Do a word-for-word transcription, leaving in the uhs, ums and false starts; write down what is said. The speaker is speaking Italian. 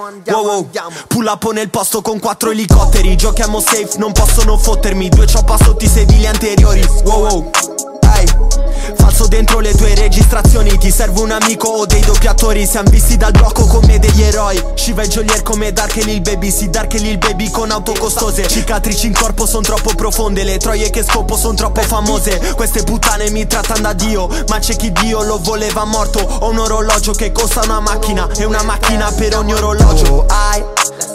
andiamo, andiamo, wow, wow. andiamo. Pull up nel posto con quattro elicotteri. Giochiamo safe, non possono fottermi. Due cioppa sotto i sedili anteriori. Wow wow, hey. Falso dentro le tue registrazioni. Ti serve un amico o dei doppiatori. Siamo visti dal blocco come degli eroi. Shiva e Jolier come Dark e Lil Baby. Sì, Dark e Lil Baby con auto costose. Cicatrici in corpo son troppo profonde. Le troie che scopo son troppo famose. Queste puttane mi trattano da Dio, ma c'è chi Dio lo voleva morto. Ho un orologio che costa una macchina e una macchina per ogni orologio. Oh, I